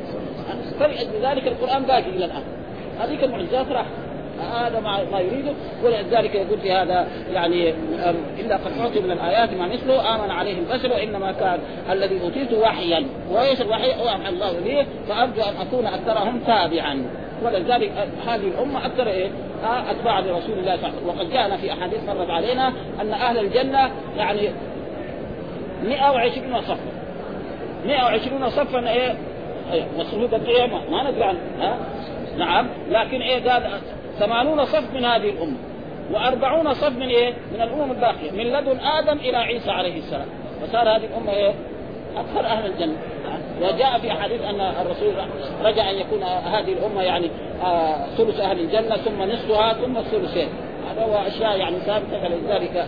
فلذلك القرآن باقي إلى الآن. هذه المعجزات راح هذا ما يريده. ولذلك يقول في هذا يعني إلا قد أعطي من الآيات ما مثله آمن عليه البشر وإنما كان الذي أوتيته وحيا وإيش الوحي أوحى الله به فأرجو أن أكون أكثرهم تابعا. ولذلك هذه الأمة أكثر إيه أتباع لرسول الله صلى الله عليه وسلم. وقد جاءنا في أحاديث مرت علينا أن أهل الجنة يعني مئة وعشرين صفا مئة وعشرين صفا إيه مصروفة إيه ما ندري عنه ها نعم. لكن إيه قال ثمانون صف من هذه الأمة وأربعون صف من إيه من الأمم الباقية من لدن آدم إلى عيسى عليه السلام. وصار هذه الأمة إيه أكثر أهل الجنة. وجاء في حديث أن الرسول رجع أن يكون هذه الأمة يعني آه ثلث أهل الجنة ثم نصفها ثم الثلثين. هذا هو أشياء يعني ثابتة. فلذلك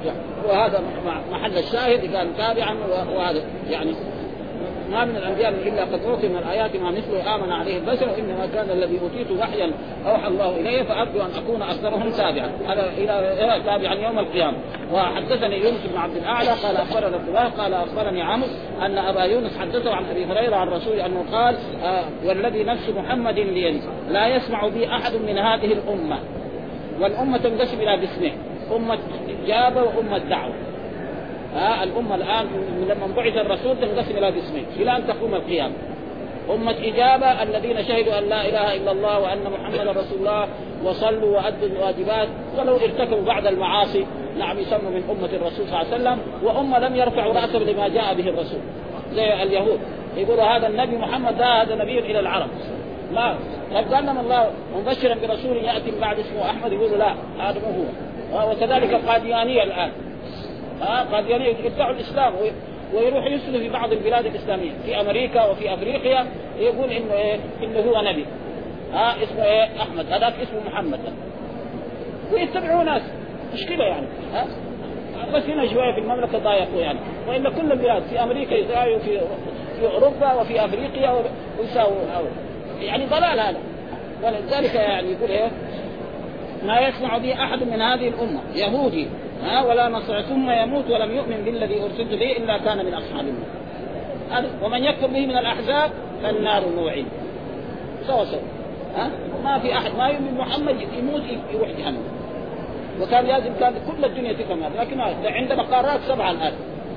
وهذا محل الشاهد كان تابعا. وهذا يعني ما من الأنبياء إلا قد أوتي من الآيات ما مثله آمن عليه البشر، إنما كان الذي أوتيت وحيا أوحى الله إليه فأرجو أن أكون أكثرهم تابعا، هذا إلى تابعا يوم القيامة. وحدثني يونس بن عبد الأعلى قال أخبرنا عبد الله قال أخبرني عمرو أن أبا يونس حدثه عن أبي هريرة عن رسول أنه قال آه والذي نفس محمد بيده لا يسمع بي أحد من هذه الأمة. والأمة تنقسم إلى قسمين، أمة إجابة وأمة دعوة. ها آه الأمة الآن لما بعث الرسول تنقسم إلى قسمين إلى أن تقوم القيامة. أمة إجابة الذين شهدوا أن لا إله إلا الله وأن محمد رسول الله وصلوا وأدوا الواجبات ولو ارتكبوا بعض المعاصي نعم يسموا من أمة الرسول صلى الله عليه وسلم. وأمة لم يرفعوا رأسهم لما جاء به الرسول زي اليهود يقولوا هذا النبي محمد ده هذا نبي إلى العرب ما قد قال الله مبشرا برسول يأتي من بعد اسمه أحمد يقولوا لا هذا مو هو. وكذلك القاديانية الآن ها قاديانية يدعوا الإسلام ويروح يسلم في بعض البلاد الإسلامية في أمريكا وفي أفريقيا يقول إنه إيه إنه هو نبي ها اسمه إيه أحمد هذاك اسمه محمد ويتبعوا ناس مشكلة يعني ها بس هنا شوية في المملكة ضايقوا يعني. وإلا كل البلاد في أمريكا يساووا في في أوروبا وفي أفريقيا ويساووا يعني ضلال هذا. ولذلك يعني يقول إيه ما يسمع به أحد من هذه الأمة يهودي ها ولا نصر ثم يموت ولم يؤمن بالذي أرسلت به إلا كان من أصحاب النار. ومن يكفر به من الأحزاب فالنار موعد سوا سوا ها ما في أحد ما يؤمن محمد يموت يروح جهنم. وكان لازم كان كل الدنيا تفهم هذا. لكن عندنا قارات سبعة الآن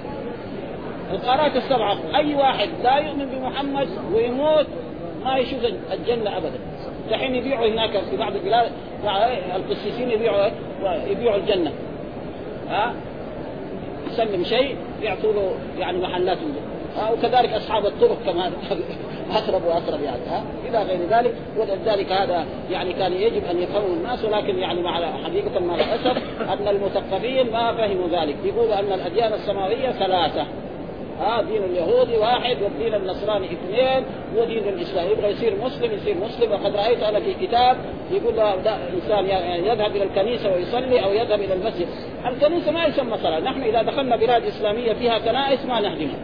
القارات السبعة أي واحد لا يؤمن بمحمد ويموت ما يشوف الجنة أبدا. دحين يبيعوا هناك في بعض البلاد القسيسين يبيعوا يبيعوا الجنة ها يسلم شيء يعطوا له يعني محلات ها وكذلك أصحاب الطرق كمان أقرب وأقرب يعني ها إلى غير ذلك. ولذلك هذا يعني كان يجب أن يفهموا الناس. ولكن يعني مع حقيقة مع الأسف أن المثقفين ما فهموا ذلك. يقولوا أن الأديان السماوية ثلاثة ها دين اليهودي واحد والدين النصراني اثنين ودين الإسلام. يبغى يصير مسلم يصير مسلم. وقد رأيت أنا في كتاب يقول له إنسان يعني يذهب إلى الكنيسة ويصلي أو يذهب إلى المسجد. الكنيسة ما يسمى صلاة. نحن إذا دخلنا بلاد إسلامية فيها كنائس ما نهدمها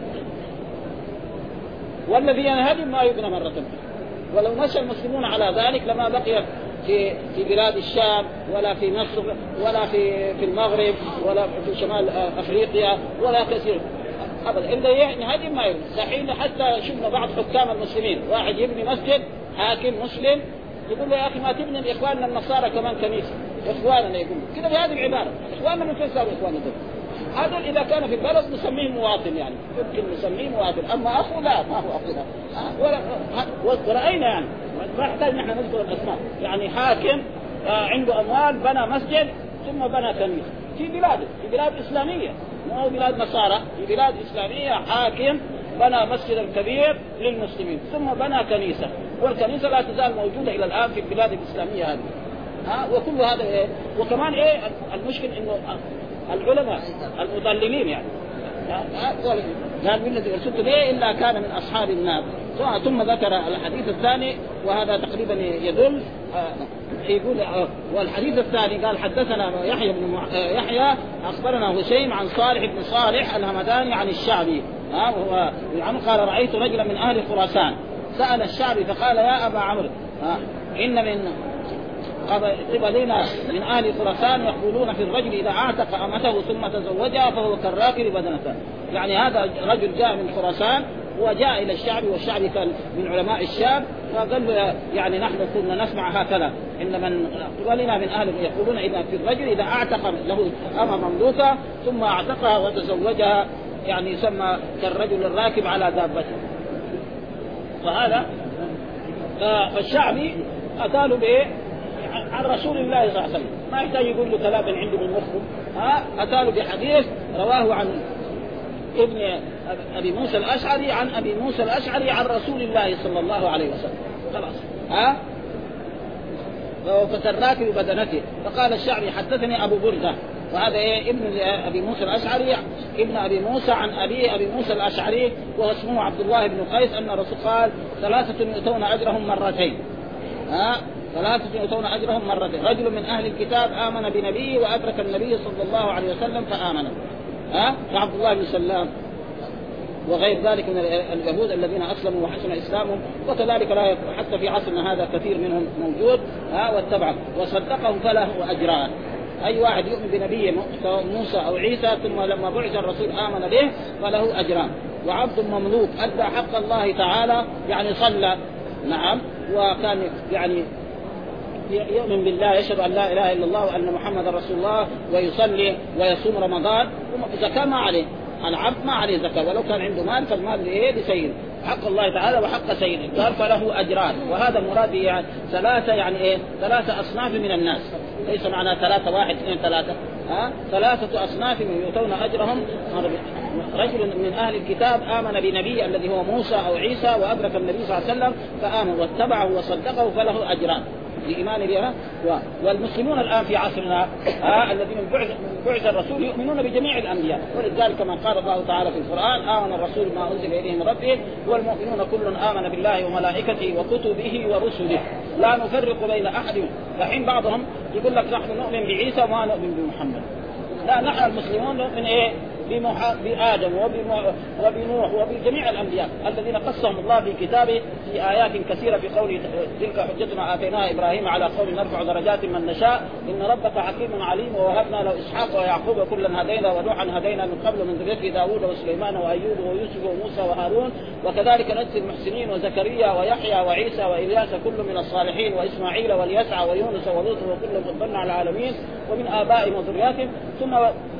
والذي ينهدم ما يبنى مرة. ولو مشى المسلمون على ذلك لما بقي في في بلاد الشام ولا في مصر ولا في في المغرب ولا في شمال أفريقيا ولا كثير أبدا إلا ينهدم ما يبنى. دحين حتى شفنا بعض حكام المسلمين واحد يبني مسجد حاكم مسلم يقول له يا أخي ما تبني لإخواننا النصارى كمان كنيسة إخواننا يقول كده بهذه العبارة إخواننا من فين صاروا إخواننا دول؟ هذا إذا كان في البلد نسميه مواطن يعني يمكن نسميه مواطن. أما أخو لا ما هو أخو ولا ورأينا يعني ما يحتاج نحن نذكر الأسماء يعني حاكم عنده أموال بنى مسجد ثم بنى كنيسة في بلاده في بلاد إسلامية مو بلاد نصارى في بلاد إسلامية حاكم بنى مسجدا كبير للمسلمين ثم بنى كنيسة والكنيسة لا تزال موجودة إلى الآن في البلاد الإسلامية هذه ها. وكل هذا إيه وكمان إيه المشكل إنه العلماء المضللين يعني قال بالذي أرسلت به إلا كان من أصحاب النار. ثم ذكر الحديث الثاني وهذا تقريبا يدل يقول والحديث الثاني قال حدثنا يحيى بن يحيى أخبرنا هشيم عن صالح بن صالح الهمداني عن الشعبي ها وهو يعني قال رأيت رجلا من أهل خراسان سأل الشعبي فقال يا أبا عمرو إن من قبلنا من أهل خراسان يقولون في الرجل إذا أعتق أمته ثم تزوجها فهو كالراكب بدنته. يعني هذا رجل جاء من خراسان وجاء إلى الشعبي والشعبي كان من علماء الشام فقال له يعني نحن كنا نسمع هكذا إن من قبلنا من أهل يقولون إذا في الرجل إذا أعتق له أمة مملوكة ثم أعتقها وتزوجها يعني يسمى كالرجل الراكب على دابته. فهذا فالشعبي أتاله به عن رسول الله صلى الله عليه وسلم ما يحتاج يقول له كلام عنده من مخه ها أتاله بحديث رواه عن ابن أبي موسى الأشعري عن أبي موسى الأشعري عن رسول الله صلى الله عليه وسلم خلاص ها فتراك ببدنته. فقال الشعبي حدثني أبو بردة وهذا إيه ابن أبي موسى الأشعري ابن أبي موسى عن أبي أبي موسى الأشعري وهو اسمه عبد الله بن قيس أن الرسول قال ثلاثة يؤتون أجرهم مرتين ها ثلاثة يؤتون أجرهم مرتين، رجل من أهل الكتاب آمن بنبيه وأدرك النبي صلى الله عليه وسلم فآمن، ها عبد الله بن سلام وغير ذلك من اليهود الذين أسلموا وحسن إسلامهم، وكذلك لا حتى في عصرنا هذا كثير منهم موجود، ها واتبعه وصدقهم فله أجران. أي واحد يؤمن بنبيه سواء موسى أو عيسى ثم لما بعث الرسول آمن به فله أجران. وعبد مملوك أدى حق الله تعالى يعني صلى نعم وكان يعني يؤمن بالله يشهد أن لا إله إلا الله وأن محمد رسول الله ويصلي ويصوم رمضان، زكاة ما عليه، العبد ما عليه زكاة ولو كان عنده مال فالمال لإيه لسيده، حق الله تعالى وحق سيده، قال فله أجران. وهذا مراد يعني ثلاثة يعني إيه ثلاثة أصناف من الناس، ليس معنى ثلاثة واحد اثنين ثلاثة، ها ثلاثة أصناف من يؤتون أجرهم. رجل من أهل الكتاب آمن بنبي الذي هو موسى أو عيسى وأدرك النبي صلى الله عليه وسلم فآمن واتبعه وصدقه فله أجران لإيمان بها. والمسلمون الآن في عصرنا آه الذين من بعث, من بعث الرسول يؤمنون بجميع الأنبياء، ولذلك كما قال الله تعالى في القرآن آمن الرسول ما أنزل إليه من ربه والمؤمنون كل آمن بالله وملائكته وكتبه ورسله لا نفرق بين أحد. فحين بعضهم يقول لك نحن نؤمن بعيسى وما نؤمن بمحمد، لا نحن المسلمون نؤمن إيه بآدم وبنوح وبجميع الأنبياء الذين قصهم الله في كتابه في آيات كثيرة في قوله تلك حجتنا آتيناها إبراهيم على قول نرفع درجات من نشاء إن ربك حكيم عليم ووهبنا له إسحاق ويعقوب كلا هدينا ونوحا هدينا من قبل من ذريته داود وسليمان وأيوب ويوسف وموسى وهارون وكذلك نجزي المحسنين وزكريا ويحيى وعيسى وإلياس كل من الصالحين وإسماعيل واليسع ويونس ولوط وكل فضلنا على العالمين ومن آبائهم وذرياتهم. ثم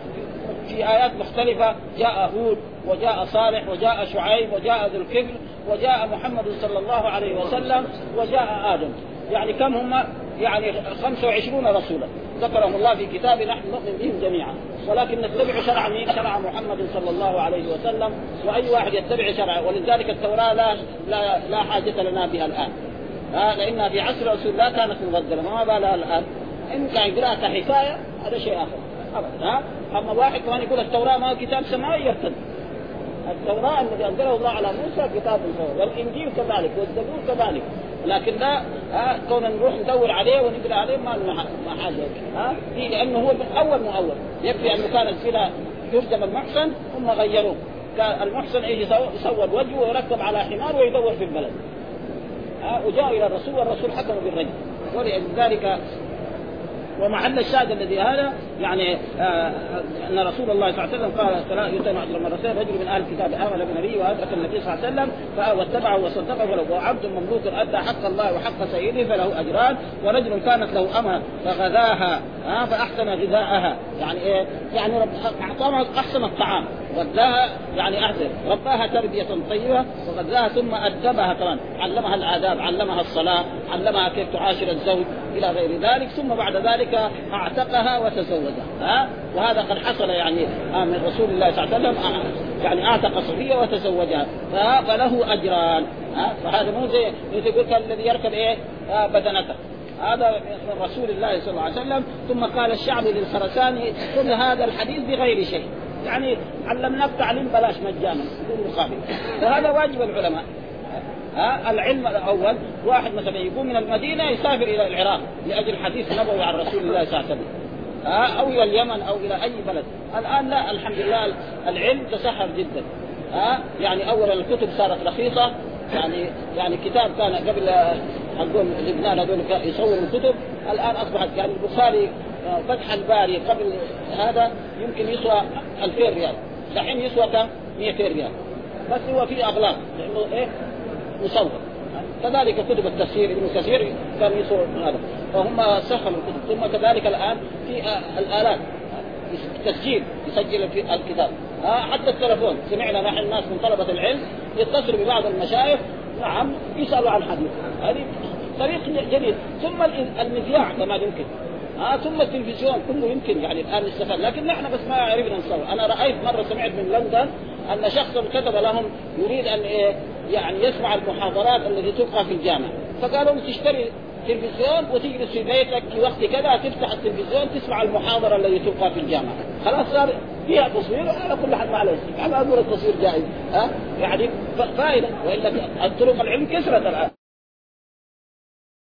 في آيات مختلفة جاء هود وجاء صالح وجاء شعيب وجاء ذو الكفل وجاء محمد صلى الله عليه وسلم وجاء آدم، يعني كم هم؟ يعني خمسة وعشرون رسولا ذكرهم الله في كتابه نحن نؤمن بهم جميعا، ولكن نتبع شرع مين؟ شرع محمد صلى الله عليه وسلم، وأي واحد يتبع شرعه. ولذلك التوراة لا, لا, لا حاجة لنا بها الآن، آه لأنها في عصر رسول الله كانت مبدلة، ما بالها الآن إن كان قراءة حكاية هذا شيء آخر أبدا. أما واحد كمان يقول التوراة ما كتاب سماوي يرتد. التوراة الذي أنزله الله على موسى كتاب سماوي، والإنجيل كذلك والزبور كذلك، لكن لا ها كون نروح ندور عليه ونقرأ عليه ما ما حاجة ها دي، لأنه هو من أول من أول يكفي أنه كان السيرة يرجم المحسن ثم غيروه، كان المحسن يجي يصور وجهه ويركب على حمار ويدور في البلد، ها وجاء إلى الرسول والرسول حكم بالرجم. ولذلك ومحل الشاهد الذي هذا يعني آه أن رسول الله صلى الله عليه وسلم قال فلا يؤتون أجر مرتين، رجل من أهل الكتاب آمن بالنبي وأدرك النبي صلى الله عليه وسلم واتبعه وصدقه فله، وعبد مملوك أدى حق الله وحق سيده فله أجران، ورجل كانت له أمة فغذاها آه فأحسن غذاءها، يعني إيه؟ يعني أعطاها أحسن الطعام، غذاها يعني أحسن، رباها تربية طيبة وغذاها ثم أدبها كمان، علمها الآداب، علمها الصلاة، علمها كيف تعاشر الزوج إلى غير ذلك، ثم بعد ذلك اعتقها وتزوجها. ها وهذا قد حصل يعني من رسول الله صلى الله عليه وسلم، يعني اعتق صفية وتزوجها فله أجران. ها فهذا مو زي يقول الذي يركب ايه بدنته، هذا من رسول الله صلى الله عليه وسلم. ثم قال الشعب للخرساني كل هذا الحديث بغير شيء، يعني علمناك تعليم بلاش مجانا بدون مقابل، وهذا واجب العلماء. ها العلم الأول واحد مثلا يقوم من المدينة يسافر إلى العراق لأجل حديث نبوي عن رسول الله صلى الله عليه وسلم، ها أو إلى اليمن أو إلى أي بلد. الآن لا، الحمد لله العلم تسهل جدا. ها يعني أولا الكتب صارت رخيصة، يعني يعني كتاب كان قبل حقون لبنان هذول يصوروا الكتب، الآن أصبحت يعني البخاري فتح الباري قبل هذا يمكن يسوى ألفين ريال، دحين يسوى كم؟ مئتين ريال، بس هو فيه أغلاط لأنه إيه مصور. كذلك كتب التفسير ابن كثير كان يصور هذا، فهم سهلوا الكتب. ثم كذلك الآن في الآلات تسجيل يسجل في الكتاب، حتى التلفون سمعنا نحن الناس من طلبة العلم يتصلوا ببعض المشايخ نعم يسألوا عن حديث، هذه طريق جديد. ثم المذياع كما يمكن، آه ثم التلفزيون كله يمكن يعني الآن نستفاد، لكن نحن بس ما عرفنا نصور. أنا رأيت مرة سمعت من لندن أن شخص كتب لهم يريد أن إيه يعني يسمع المحاضرات التي تلقى في الجامعة، فقالوا تشتري تلفزيون وتجلس في بيتك في وقت كذا تفتح التلفزيون تسمع المحاضرة التي تلقى في الجامعة، خلاص صار فيها تصوير على كل حد معلش، على أمور التصوير جائز، ها آه يعني فائدة. وإلا الطرق العلم كثرت الآن.